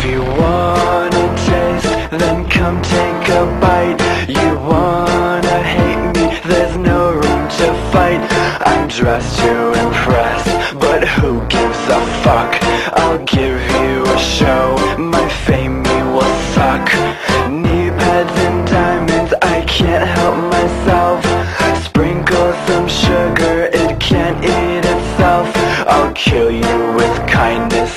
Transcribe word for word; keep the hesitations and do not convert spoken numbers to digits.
you wanna taste, then come take a bite. You wanna hate me, there's no room to fight. I'm dressed to impress, but who gives a fuck? I'll give you a show, my fame me will suck. Knee pads and diamonds, I can't help myself. Sprinkle some sugar, it can't eat itself. I'll kill you with kindness,